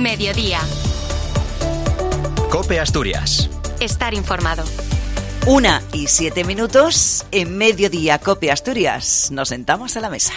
Mediodía. COPE Asturias. Estar informado. 1:07 en Mediodía COPE Asturias. Nos sentamos a la mesa.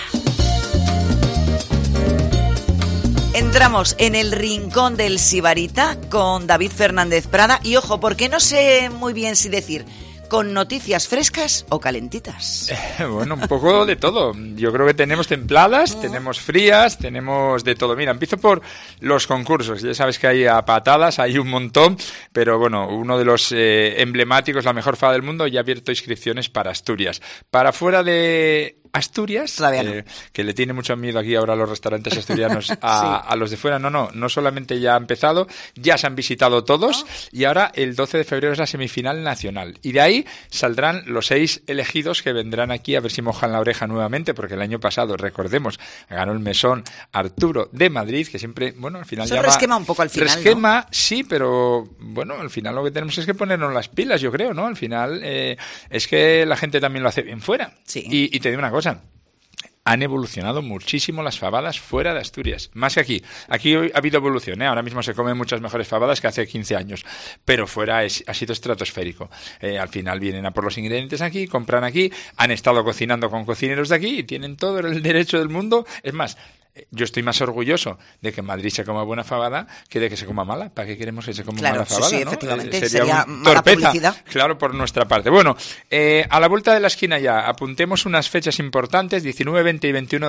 Entramos en el rincón del Sibarita con David Fernández Prada. Y ojo, porque no sé muy bien si decir con noticias frescas o calentitas. Bueno, un poco de todo. Yo creo que tenemos templadas, tenemos frías, tenemos de todo. Mira, empiezo por los concursos. Ya sabes que hay a patadas, hay un montón, pero bueno, uno de los emblemáticos, la mejor fada del mundo, ya ha abierto inscripciones para Asturias. Para fuera de Asturias, que le tiene mucho miedo aquí ahora a los restaurantes asturianos a los de fuera. No solamente ya ha empezado, ya se han visitado todos y ahora el 12 de febrero es la semifinal nacional. Y de ahí saldrán los 6 elegidos que vendrán aquí a ver si mojan la oreja nuevamente, porque el año pasado, recordemos, ganó el mesón Arturo de Madrid, que siempre, bueno, al final llama... resquema un poco al final, resquema, ¿no? Sí, pero bueno, al final lo que tenemos es que ponernos las pilas, yo creo, ¿no? Al final es que la gente también lo hace bien fuera. Sí. Y te digo una cosa. Han evolucionado muchísimo las fabadas fuera de Asturias, más que aquí. Aquí ha habido evolución, ¿eh? Ahora mismo se comen muchas mejores fabadas que hace 15 años, pero fuera ha sido estratosférico. Al final vienen a por los ingredientes aquí, compran aquí, han estado cocinando con cocineros de aquí y tienen todo el derecho del mundo. Es más, yo estoy más orgulloso de que en Madrid se coma buena fabada que de que se coma mala. ¿Para qué queremos que se coma mala fabada? Sí, ¿no? efectivamente. Sería mala torpeza, publicidad. Claro, por nuestra parte. Bueno, a la vuelta de la esquina ya, apuntemos unas fechas importantes, 19, 20 y 21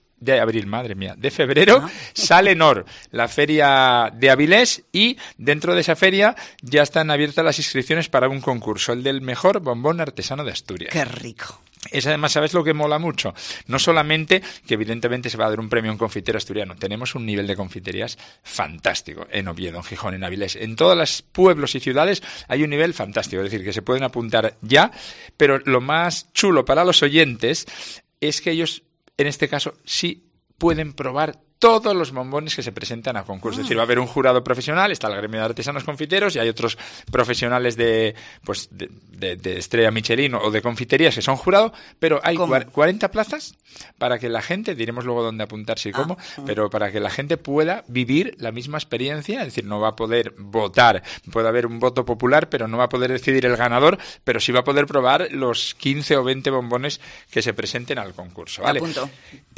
de febrero, sale NOR, la feria de Avilés, y dentro de esa feria ya están abiertas las inscripciones para un concurso, el del mejor bombón artesano de Asturias. ¡Qué rico! Es además, ¿sabes lo que mola mucho? No solamente que evidentemente se va a dar un premio a un confitero asturiano, tenemos un nivel de confiterías fantástico en Oviedo, en Gijón, en Avilés. En todos los pueblos y ciudades hay un nivel fantástico, es decir, que se pueden apuntar ya, pero lo más chulo para los oyentes es que ellos, en este caso, sí pueden probar todos los bombones que se presentan a concurso. Es decir, va a haber un jurado profesional, está el gremio de artesanos confiteros y hay otros profesionales de estrella Michelin o de confiterías que son jurados, pero hay 40 plazas para que la gente, diremos luego dónde apuntarse y cómo, pero para que la gente pueda vivir la misma experiencia. Es decir, no va a poder votar, puede haber un voto popular, pero no va a poder decidir el ganador, pero sí va a poder probar los 15 o 20 bombones que se presenten al concurso, ¿vale? Apunto.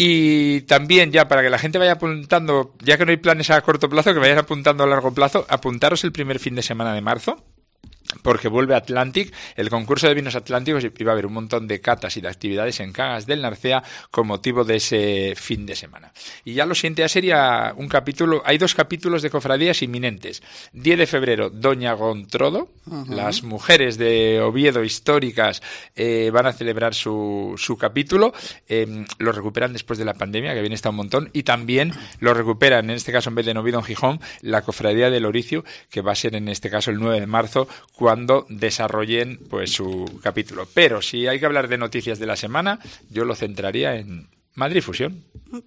Y también, ya para que la gente vaya apuntando, ya que no hay planes a corto plazo, que vayan apuntando a largo plazo, apuntaros el primer fin de semana de marzo, porque vuelve Atlantic, el concurso de vinos atlánticos, y va a haber un montón de catas y de actividades en Cangas del Narcea con motivo de ese fin de semana. Y ya lo siguiente ya sería un capítulo, hay 2 capítulos de cofradías inminentes. 10 de febrero, Doña Gontrodo, las mujeres de Oviedo históricas van a celebrar su capítulo, lo recuperan después de la pandemia, que bien está un montón, y también lo recuperan, en este caso en vez de en Oviedo, en Gijón, la cofradía del Oricio, que va a ser en este caso el 9 de marzo, cuando desarrollen pues su capítulo. Pero si hay que hablar de noticias de la semana, yo lo centraría en Madrid Fusión.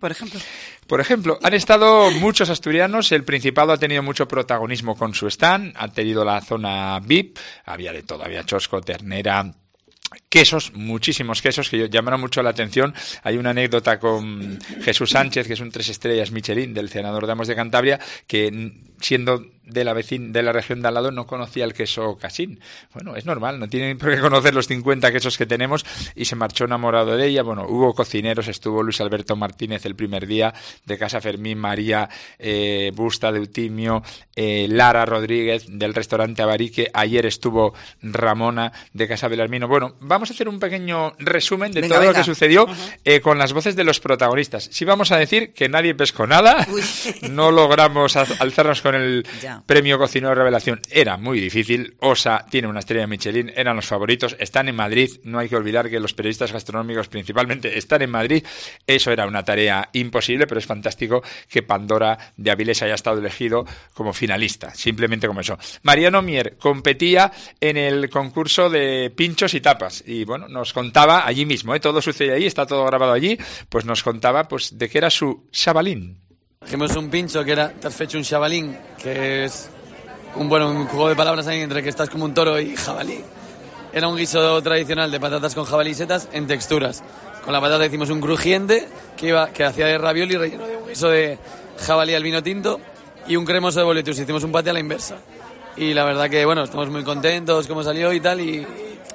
Por ejemplo, han estado muchos asturianos, el Principado ha tenido mucho protagonismo con su stand, ha tenido la zona VIP, había de todo, había chosco, ternera, quesos, muchísimos quesos que llamaron mucho la atención. Hay una anécdota con Jesús Sánchez, que es un 3 estrellas Michelin del Senador de Amos de Cantabria, que siendo de la región de al lado no conocía el queso Casín. Bueno, es normal, no tienen por qué conocer los 50 quesos que tenemos, y se marchó enamorado de ella. Bueno, hubo cocineros, estuvo Luis Alberto Martínez el primer día, de Casa Fermín, María Busta de Eutimio, Lara Rodríguez del restaurante Abarique, ayer estuvo Ramona de Casa Belarmino. Bueno, vamos a hacer un pequeño resumen de todo lo que sucedió con las voces de los protagonistas. Sí, vamos a decir que nadie pescó nada, no logramos alzarnos con el premio cocinero revelación, era muy difícil. Osa tiene una estrella Michelin, eran los favoritos, están en Madrid, no hay que olvidar que los periodistas gastronómicos principalmente están en Madrid, eso era una tarea imposible, pero es fantástico que Pandora de Avilés haya estado elegido como finalista, simplemente como eso. Mariano Mier competía en el concurso de pinchos y tapas, y bueno, nos contaba allí mismo, todo sucede allí, está todo grabado allí, pues nos contaba pues de qué era su chavalín. Hicimos un pincho que era, te has hecho un chavalín, que es un juego de palabras ahí entre que estás como un toro y jabalí. Era un guiso tradicional de patatas con jabalí y setas en texturas. Con la patata hicimos un crujiente que hacía de ravioli relleno de un guiso de jabalí al vino tinto. y un cremoso de boletus. Hicimos un pate a la inversa. Y la verdad que, bueno, estamos muy contentos cómo salió y tal, y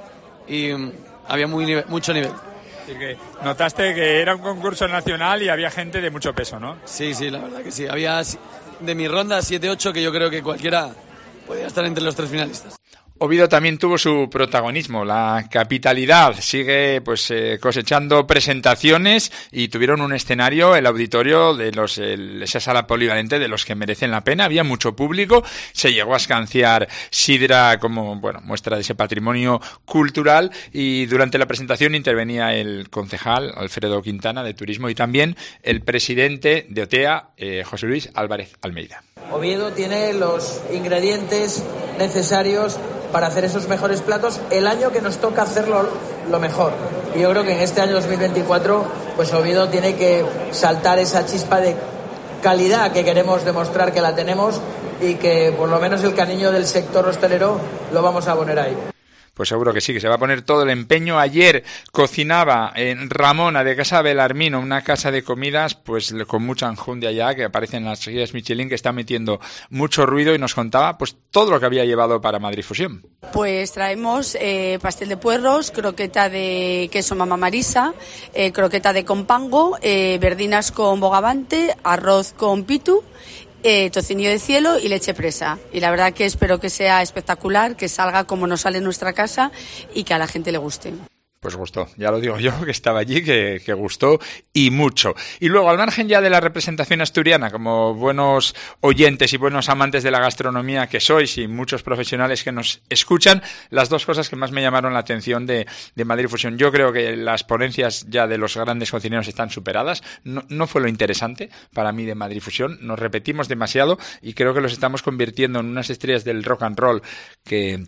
había mucho nivel. Así que notaste que era un concurso nacional y había gente de mucho peso, ¿no? Sí, la verdad que sí. Había de mi ronda 7-8 que yo creo que cualquiera podía estar entre los 3 finalistas. Oviedo también tuvo su protagonismo. La capitalidad sigue cosechando presentaciones y tuvieron un escenario, el auditorio de esa sala polivalente de los que merecen la pena. Había mucho público, se llegó a escanciar sidra como muestra de ese patrimonio cultural, y durante la presentación intervenía el concejal Alfredo Quintana de Turismo y también el presidente de OTEA, José Luis Álvarez Almeida. Oviedo tiene los ingredientes necesarios para hacer esos mejores platos el año que nos toca hacerlo lo mejor. Y yo creo que en este año 2024 pues Oviedo tiene que saltar esa chispa de calidad que queremos demostrar que la tenemos, y que por lo menos el cariño del sector hostelero lo vamos a poner ahí. Pues seguro que sí, que se va a poner todo el empeño. Ayer cocinaba en Ramona de Casa Belarmino, una casa de comidas pues con mucha enjundia ya, que aparece en las guías Michelin, que está metiendo mucho ruido, y nos contaba pues todo lo que había llevado para Madrid Fusión. Pues traemos pastel de puerros, croqueta de queso Mamá Marisa, croqueta de compango, verdinas con bogavante, arroz con pitu, tocinillo de cielo y leche presa. Y la verdad que espero que sea espectacular, que salga como nos sale en nuestra casa y que a la gente le guste. Pues gustó, ya lo digo yo, que estaba allí, que gustó y mucho. Y luego, al margen ya de la representación asturiana, como buenos oyentes y buenos amantes de la gastronomía que sois, y muchos profesionales que nos escuchan, las dos cosas que más me llamaron la atención de Madrid Fusión. Yo creo que las ponencias ya de los grandes cocineros están superadas. No fue lo interesante para mí de Madrid Fusión. Nos repetimos demasiado y creo que los estamos convirtiendo en unas estrellas del rock and roll que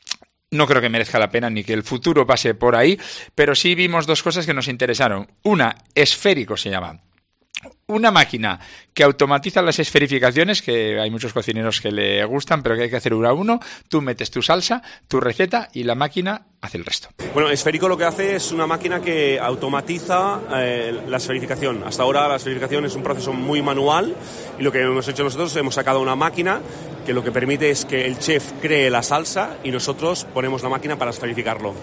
no creo que merezca la pena ni que el futuro pase por ahí, pero sí vimos dos cosas que nos interesaron. Una, Esférico se llama. Una máquina que automatiza las esferificaciones, que hay muchos cocineros que le gustan, pero que hay que hacer uno a uno. Tú metes tu salsa, tu receta, y la máquina hace el resto. Bueno, Esférico lo que hace es una máquina que automatiza la esferificación. Hasta ahora la esferificación es un proceso muy manual, y lo que hemos hecho nosotros, hemos sacado una máquina que lo que permite es que el chef cree la salsa y nosotros ponemos la máquina para esferificarlo.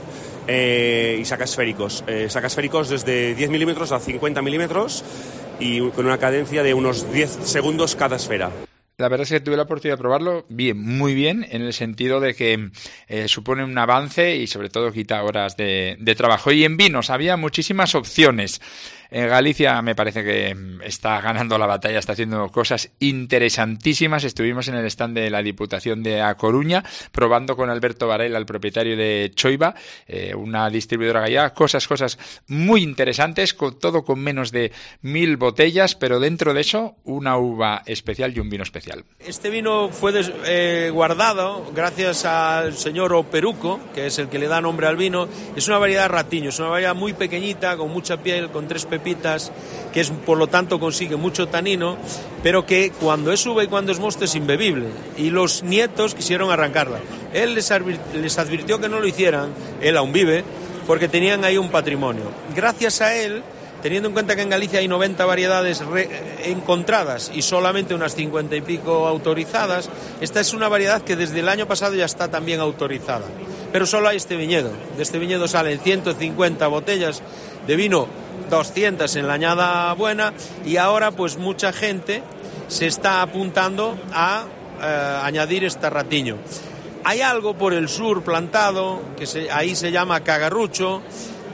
Y saca esféricos. Saca esféricos desde 10 milímetros a 50 milímetros y con una cadencia de unos 10 segundos cada esfera. La verdad es que tuve la oportunidad de probarlo muy bien, en el sentido de que supone un avance y sobre todo quita horas de trabajo. Y en vinos había muchísimas opciones. Galicia me parece que está ganando la batalla, está haciendo cosas interesantísimas. Estuvimos en el stand de la Diputación de A Coruña probando con Alberto Varela, el propietario de Choiva, una distribuidora gallega, cosas muy interesantes, todo con menos de 1000 botellas, pero dentro de eso una uva especial y un vino especial. Este vino fue guardado gracias al señor Operuco, que es el que le da nombre al vino. Es una variedad ratiño, es una variedad muy pequeñita, con mucha piel, con 3 pepitas, que es, por lo tanto consigue mucho tanino, pero que cuando es uva y cuando es mosto es imbebible, y los nietos quisieron arrancarla. Él les advirtió que no lo hicieran, él aún vive, porque tenían ahí un patrimonio. Gracias a él, teniendo en cuenta que en Galicia hay 90 variedades encontradas y solamente unas 50 y pico autorizadas, esta es una variedad que desde el año pasado ya está también autorizada. Pero solo hay este viñedo. De este viñedo salen 150 botellas de vino, 200 en la añada buena, y ahora pues mucha gente se está apuntando a añadir este ratiño. Hay algo por el sur plantado, ahí se llama cagarrucho,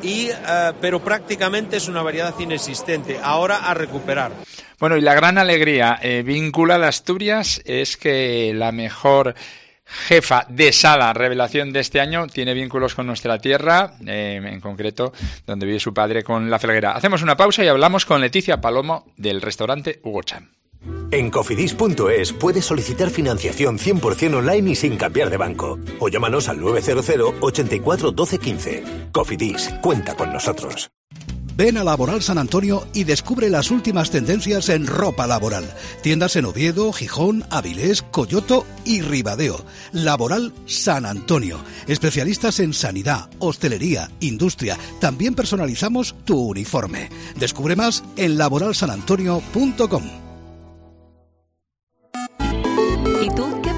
pero prácticamente es una variedad inexistente, ahora a recuperar. Bueno, y la gran alegría vinculada a Asturias es que la mejor jefa de sala revelación de este año tiene vínculos con nuestra tierra, en concreto donde vive su padre, con La Felguera. Hacemos una pausa y hablamos con Leticia Palomo del restaurante Hugo Chan. En Cofidis.es puedes solicitar financiación 100% online y sin cambiar de banco. O llámanos al 900 84 12 15. Cofidis, cuenta con nosotros. Ven a Laboral San Antonio y descubre las últimas tendencias en ropa laboral. Tiendas en Oviedo, Gijón, Avilés, Coyoto y Ribadeo. Laboral San Antonio. Especialistas en sanidad, hostelería, industria. También personalizamos tu uniforme. Descubre más en laboralsanantonio.com.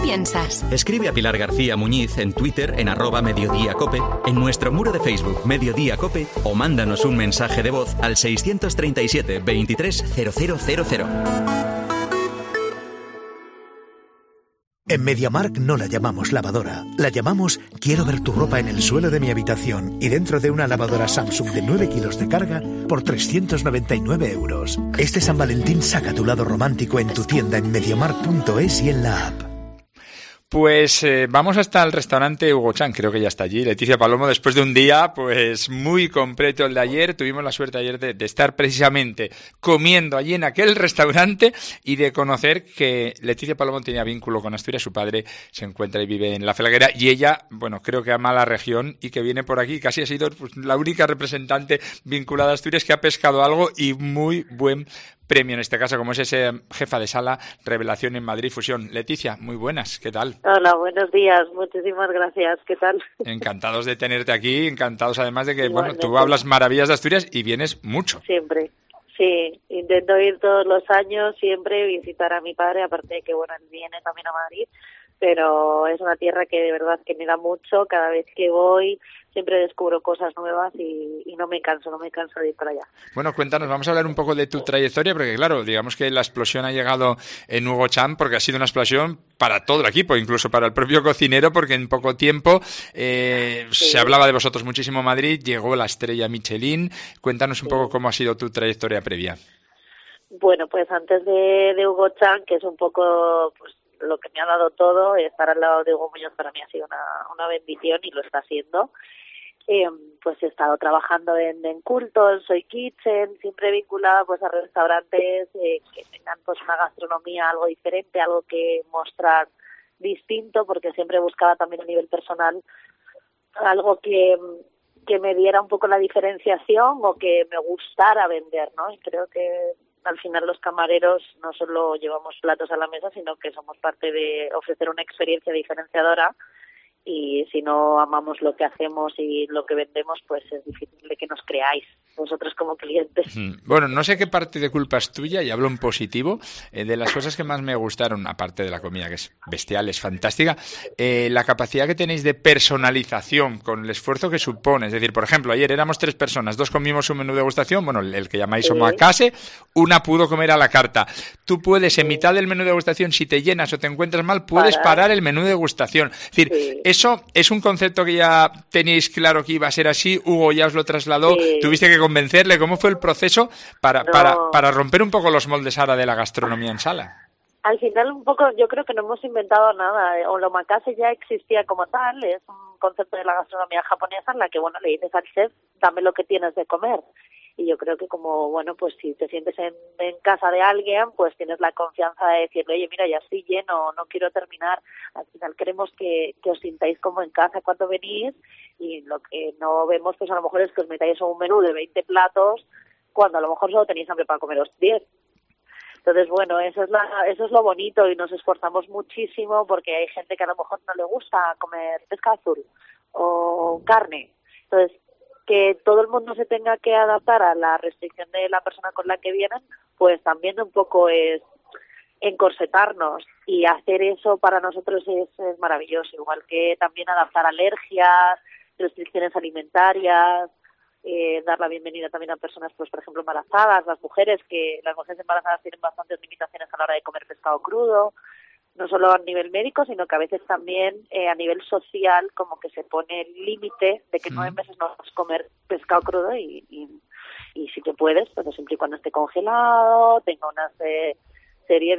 piensas. Escribe a Pilar García Muñiz en Twitter en @mediodíacope, en nuestro muro de Facebook Mediodía Cope o mándanos un mensaje de voz al 637 23 0000. En MediaMarkt no la llamamos lavadora, la llamamos quiero ver tu ropa en el suelo de mi habitación y dentro de una lavadora Samsung de 9 kilos de carga por 399 euros. Este San Valentín saca tu lado romántico en tu tienda en MediaMarkt.es y en la app. Pues vamos hasta el restaurante Hugo Chan, creo que ya está allí. Leticia Palomo, después de un día pues muy completo el de ayer, tuvimos la suerte ayer de estar precisamente comiendo allí en aquel restaurante y de conocer que Leticia Palomo tenía vínculo con Asturias, su padre se encuentra y vive en La Felguera y ella, bueno, creo que ama la región y que viene por aquí, casi ha sido pues, la única representante vinculada a Asturias que ha pescado algo y muy buen premio en este caso, como es ese jefa de sala Revelación en Madrid Fusión. Leticia, muy buenas, ¿qué tal? Hola, buenos días, muchísimas gracias, ¿qué tal? Encantados de tenerte aquí, encantados además de que, bueno, tú hablas maravillas de Asturias y vienes mucho. Siempre, sí, intento ir todos los años, siempre visitar a mi padre, aparte de que, bueno, él viene también a Madrid, pero es una tierra que de verdad que me da mucho, cada vez que voy siempre descubro cosas nuevas y no me canso de ir para allá. Bueno, cuéntanos, vamos a hablar un poco de tu trayectoria, porque claro, digamos que la explosión ha llegado en Hugo Chan, porque ha sido una explosión para todo el equipo, incluso para el propio cocinero, porque en poco tiempo se hablaba de vosotros muchísimo en Madrid, llegó la estrella Michelin. Cuéntanos un poco cómo ha sido tu trayectoria previa. Bueno, pues antes de Hugo Chan, que es un poco pues lo que me ha dado todo, estar al lado de Hugo Muñoz para mí ha sido una bendición y lo está haciendo. Pues he estado trabajando en Cultos, Soy Kitchen, siempre vinculada pues a restaurantes que tengan pues una gastronomía algo diferente, algo que mostrar distinto, porque siempre buscaba también a nivel personal algo que me diera un poco la diferenciación o que me gustara vender, ¿no? Y creo que al final los camareros no solo llevamos platos a la mesa, sino que somos parte de ofrecer una experiencia diferenciadora. Y si no amamos lo que hacemos y lo que vendemos, pues es difícil de que nos creáis vosotros como clientes. Bueno, no sé qué parte de culpa es tuya, y hablo en positivo, de las cosas que más me gustaron, aparte de la comida, que es bestial, es fantástica, la capacidad que tenéis de personalización con el esfuerzo que supone. Es decir, por ejemplo, ayer éramos 3 personas, 2 comimos un menú de degustación, bueno, el que llamáis omakase, una pudo comer a la carta. Tú puedes, en mitad del menú de degustación, si te llenas o te encuentras mal, puedes parar el menú de degustación. Es decir, eso es un concepto que ya teníais claro que iba a ser así, Hugo ya os lo trasladó, tuviste que convencerle. ¿Cómo fue el proceso para romper un poco los moldes ahora de la gastronomía en sala? Al final un poco yo creo que no hemos inventado nada. El omakase ya existía como tal, es un concepto de la gastronomía japonesa en la que, bueno, le dices al chef, dame lo que tienes de comer. Y yo creo que como, bueno, pues si te sientes en casa de alguien, pues tienes la confianza de decirle, oye, mira, ya estoy lleno, no quiero terminar. Al final queremos que os sintáis como en casa cuando venís, y lo que no vemos, pues a lo mejor es que os metáis a un menú de 20 platos, cuando a lo mejor solo tenéis hambre para comeros 10. Entonces, bueno, eso es lo bonito, y nos esforzamos muchísimo porque hay gente que a lo mejor no le gusta comer pescado azul o carne. Entonces, que todo el mundo se tenga que adaptar a la restricción de la persona con la que vienen, pues también un poco es encorsetarnos, y hacer eso para nosotros es maravilloso, igual que también adaptar alergias, restricciones alimentarias, dar la bienvenida también a personas, pues por ejemplo embarazadas, las mujeres embarazadas tienen bastantes limitaciones a la hora de comer pescado crudo, no solo a nivel médico, sino que a veces también a nivel social, como que se pone el límite de que 9 meses no vas a comer pescado crudo, y si te puedes, pero siempre y cuando esté congelado, tenga una serie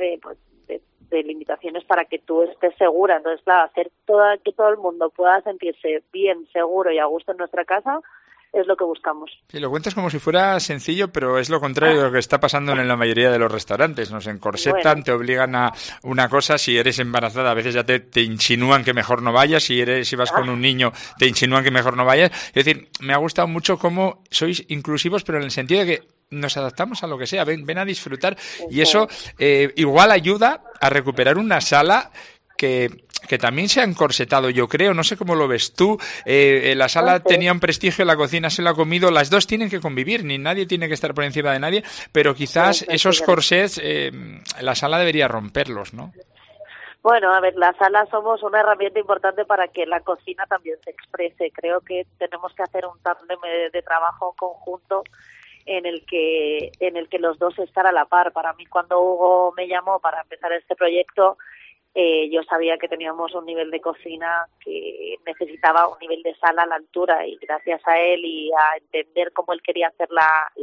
de limitaciones para que tú estés segura. Entonces, claro, hacer que todo el mundo pueda sentirse bien, seguro y a gusto en nuestra casa es lo que buscamos. Sí, lo cuentas como si fuera sencillo, pero es lo contrario de lo que está pasando en la mayoría de los restaurantes. Nos encorsetan, te obligan a una cosa. Si eres embarazada, a veces ya te insinúan que mejor no vayas. Si vas con un niño, te insinúan que mejor no vayas. Es decir, me ha gustado mucho cómo sois inclusivos, pero en el sentido de que nos adaptamos a lo que sea. Ven a disfrutar. Y eso igual ayuda a recuperar una sala que también se ha encorsetado, yo creo, no sé cómo lo ves tú, la sala tenía un prestigio, la cocina se la ha comido, las dos tienen que convivir, ni nadie tiene que estar por encima de nadie, pero quizás esos corsets la sala debería romperlos, ¿no? Bueno, a ver, las salas somos una herramienta importante para que la cocina también se exprese. Creo que tenemos que hacer un tándem de trabajo conjunto en el que los dos estar a la par. Para mí, cuando Hugo me llamó para empezar este proyecto, yo sabía que teníamos un nivel de cocina que necesitaba un nivel de sala a la altura, y gracias a él y a entender cómo él quería hacer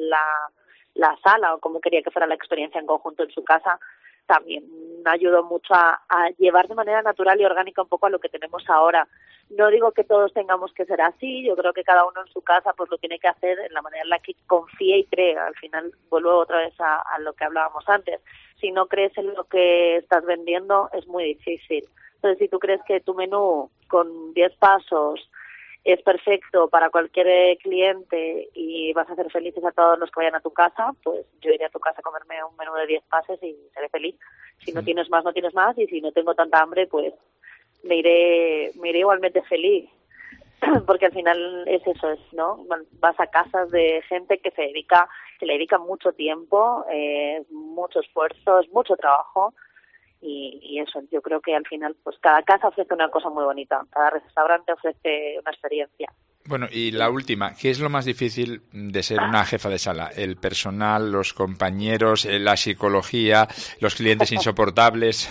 la sala o cómo quería que fuera la experiencia en conjunto en su casa, también ayudó mucho a llevar de manera natural y orgánica un poco a lo que tenemos ahora. No digo que todos tengamos que ser así, yo creo que cada uno en su casa pues lo tiene que hacer en la manera en la que confíe y cree. Al final vuelvo otra vez a lo que hablábamos antes. Si no crees en lo que estás vendiendo, es muy difícil. Entonces, si tú crees que tu menú con 10 pasos es perfecto para cualquier cliente y vas a hacer felices a todos los que vayan a tu casa, pues yo iré a tu casa a comerme un menú de 10 pases y seré feliz. Si no tienes más, no tienes más, y si no tengo tanta hambre, pues me iré igualmente feliz. Porque al final es eso, ¿no? Vas a casas de gente que le dedica mucho tiempo, mucho esfuerzo, mucho trabajo, y eso, yo creo que al final pues cada casa ofrece una cosa muy bonita, cada restaurante ofrece una experiencia. Bueno, y la última, ¿qué es lo más difícil de ser una jefa de sala? ¿El personal, los compañeros, la psicología, los clientes insoportables?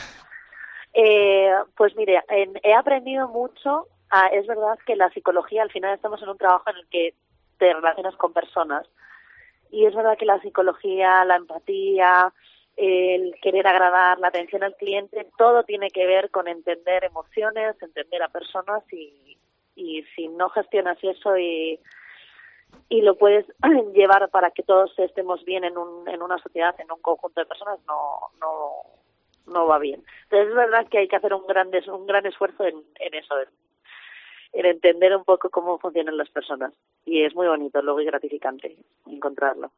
Pues mire, he aprendido mucho. Es verdad que la psicología, al final estamos en un trabajo en el que te relacionas con personas, y es verdad que la psicología, la empatía, el querer agradar, la atención al cliente, todo tiene que ver con entender emociones, entender a personas, y si no gestionas eso y lo puedes llevar para que todos estemos bien en una sociedad, en un conjunto de personas, no va bien. Entonces es verdad que hay que hacer un gran esfuerzo en eso, en entender un poco cómo funcionan las personas, y es muy bonito luego y gratificante encontrarlo.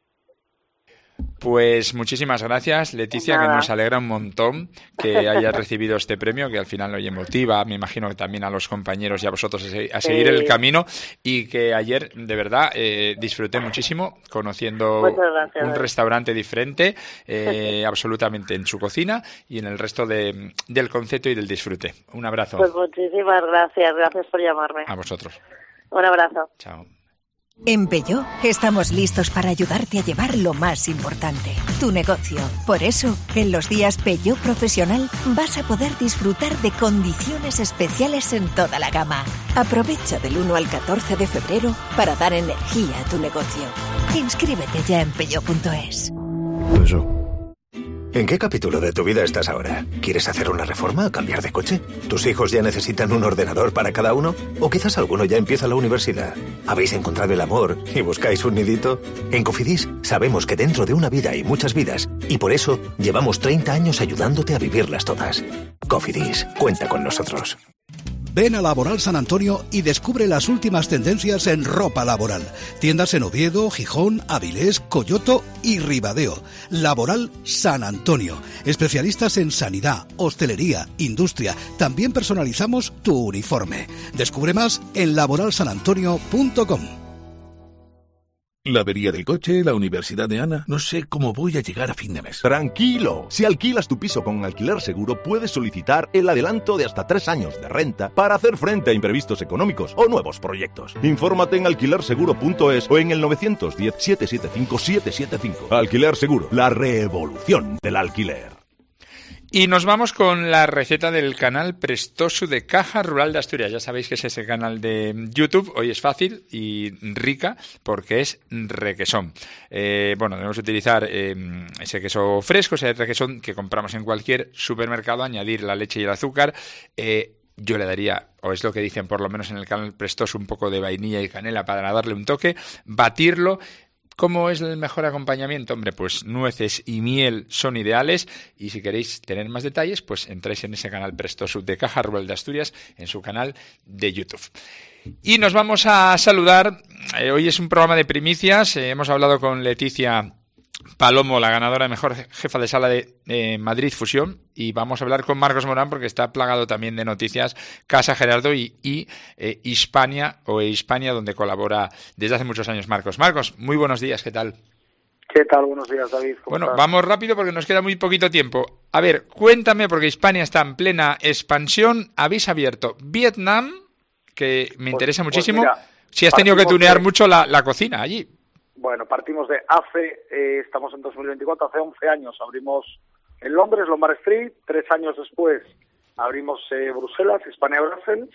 Pues muchísimas gracias, Leticia, que nos alegra un montón que hayas recibido este premio, que al final lo motiva, me imagino que también a los compañeros y a vosotros a seguir el camino, y que ayer de verdad disfruté muchísimo conociendo un restaurante diferente, absolutamente en su cocina y en el resto del concepto y del disfrute. Un abrazo. Pues muchísimas gracias por llamarme. A vosotros. Un abrazo. Chao. En Peugeot estamos listos para ayudarte a llevar lo más importante, tu negocio. Por eso, en los días Peugeot Profesional vas a poder disfrutar de condiciones especiales en toda la gama. Aprovecha del 1 al 14 de febrero para dar energía a tu negocio. Inscríbete ya en peugeot.es. ¿En qué capítulo de tu vida estás ahora? ¿Quieres hacer una reforma o cambiar de coche? ¿Tus hijos ya necesitan un ordenador para cada uno? ¿O quizás alguno ya empieza la universidad? ¿Habéis encontrado el amor y buscáis un nidito? En Cofidis sabemos que dentro de una vida hay muchas vidas, y por eso llevamos 30 años ayudándote a vivirlas todas. Cofidis, cuenta con nosotros. Ven a Laboral San Antonio y descubre las últimas tendencias en ropa laboral. Tiendas en Oviedo, Gijón, Avilés, Coyoto y Ribadeo. Laboral San Antonio. Especialistas en sanidad, hostelería, industria. También personalizamos tu uniforme. Descubre más en laboralsanantonio.com. La avería del coche, la universidad de Ana... No sé cómo voy a llegar a fin de mes. Tranquilo. Si alquilas tu piso con Alquiler Seguro, puedes solicitar el adelanto de hasta 3 años de renta para hacer frente a imprevistos económicos o nuevos proyectos. Infórmate en alquilerseguro.es o en el 910-775-775. Alquiler Seguro, la revolución del alquiler. Y nos vamos con la receta del canal Prestosu de Caja Rural de Asturias. Ya sabéis que es ese canal de YouTube. Hoy es fácil y rica porque es requesón. Debemos utilizar ese queso fresco, ese requesón que compramos en cualquier supermercado, añadir la leche y el azúcar. Yo le daría, o es lo que dicen por lo menos en el canal Prestosu, un poco de vainilla y canela para darle un toque, batirlo. ¿Cómo es el mejor acompañamiento? Hombre, pues nueces y miel son ideales, y si queréis tener más detalles, pues entráis en ese canal Prestosu de Caja Rural de Asturias, en su canal de YouTube. Y nos vamos a saludar. Hoy es un programa de primicias. Hemos hablado con Leticia Palomo, la ganadora de mejor jefa de sala de Madrid Fusión, y vamos a hablar con Marcos Morán porque está plagado también de noticias Casa Gerardo y Hispania, donde colabora desde hace muchos años Marcos. Marcos, muy buenos días, ¿qué tal? ¿Qué tal? Buenos días, David. Bueno, vamos rápido porque nos queda muy poquito tiempo. A ver, cuéntame, porque Hispania está en plena expansión. Habéis abierto Vietnam, que me interesa muchísimo. Mira, si has tenido que tunear mucho la cocina allí. Bueno, partimos de estamos en 2024, hace 11 años abrimos en Londres, Lombard Street. 3 años después abrimos Bruselas, Hispania Brussels.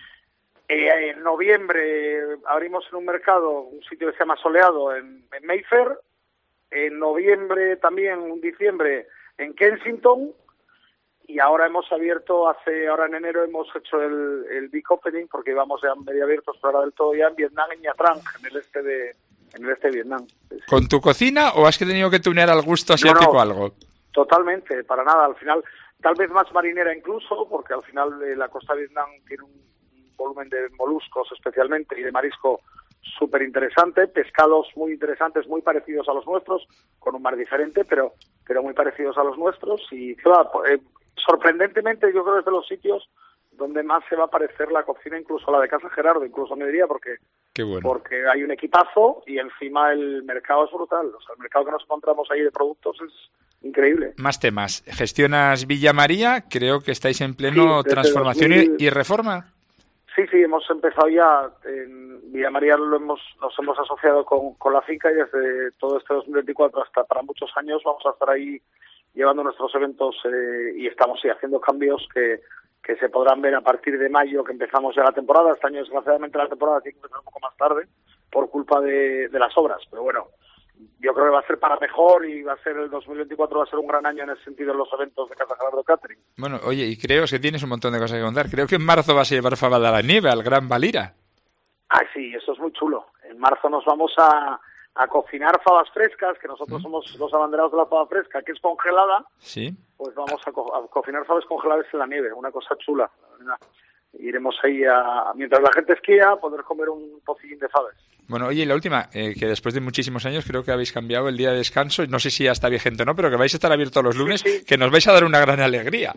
En noviembre abrimos en un mercado, un sitio que se llama Soleado, en Mayfair. En noviembre también, en diciembre, en Kensington. Y ahora hemos abierto, ahora en enero hemos hecho el big opening, porque íbamos ya medio abiertos, pero ahora del todo ya en Vietnam, en Nha Trang, en el este de Vietnam. ¿Con tu cocina o has tenido que tunear al gusto asiático no, algo? Totalmente, para nada. Al final, tal vez más marinera incluso, porque al final la costa de Vietnam tiene un volumen de moluscos especialmente y de marisco súper interesante, pescados muy interesantes, muy parecidos a los nuestros, con un mar diferente, pero muy parecidos a los nuestros. Y claro, sorprendentemente yo creo que es de los sitios donde más se va a parecer la cocina, incluso la de Casa Gerardo, incluso me diría, porque hay un equipazo y encima el mercado es brutal. O sea, el mercado que nos encontramos ahí de productos es increíble. Más temas. Gestionas Villa María, creo que estáis en pleno transformación y reforma. Sí, hemos empezado ya en Villa María, nos hemos asociado con la finca y desde todo este 2024 hasta para muchos años vamos a estar ahí llevando nuestros eventos y estamos haciendo cambios que se podrán ver a partir de mayo, que empezamos ya la temporada. Este año desgraciadamente la temporada tiene que empezar un poco más tarde por culpa de las obras, pero bueno, yo creo que va a ser para mejor y el 2024 va a ser un gran año en el sentido de los eventos de Casa Gerardo Catering. Bueno, oye, y creo que tienes un montón de cosas que contar. Creo que en marzo vas a llevar fava de la nieve al Gran Valira. Sí, eso es muy chulo. En marzo nos vamos a cocinar fabas frescas, que nosotros somos los abanderados de la fava fresca, que es congelada. Sí. Pues vamos a cocinar fabas congeladas en la nieve, una cosa chula, la verdad. Iremos ahí mientras la gente esquía, a poder comer un pocillín de faves. Bueno, oye, y la última, que después de muchísimos años creo que habéis cambiado el día de descanso, no sé si ya está vigente o no, pero que vais a estar abiertos los lunes, sí. Que nos vais a dar una gran alegría.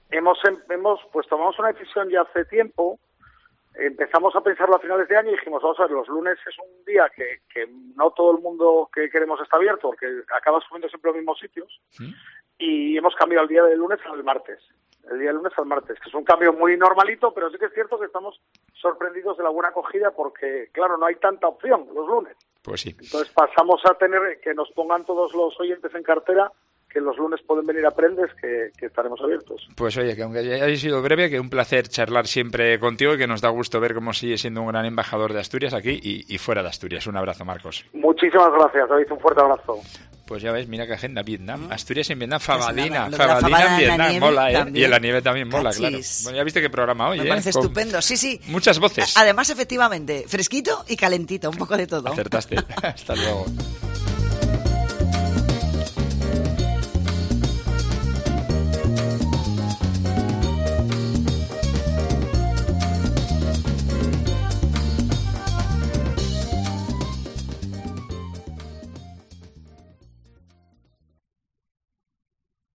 Pues tomamos una decisión ya hace tiempo, empezamos a pensarlo a finales de año y dijimos, vamos a ver, los lunes es un día que no todo el mundo que queremos está abierto, porque acabas comiendo siempre los mismos sitios, y hemos cambiado el día del lunes al martes. El día del lunes al martes, que es un cambio muy normalito, pero sí que es cierto que estamos sorprendidos de la buena acogida porque, claro, no hay tanta opción los lunes. Pues sí. Entonces pasamos a tener que nos pongan todos los oyentes en cartera que los lunes pueden venir a Prendes, que estaremos abiertos. Pues oye, que aunque haya sido breve, que un placer charlar siempre contigo y que nos da gusto ver cómo sigue siendo un gran embajador de Asturias aquí y fuera de Asturias. Un abrazo, Marcos. Muchísimas gracias, David, un fuerte abrazo. Pues ya ves, mira qué agenda, Vietnam, Asturias en Vietnam, fabadina en Vietnam, mola, también. Y en la nieve también mola, claro. Bueno, ya viste qué programa hoy, Me parece estupendo, sí. Muchas voces. Además, efectivamente, fresquito y calentito, un poco de todo. Acertaste. Hasta luego.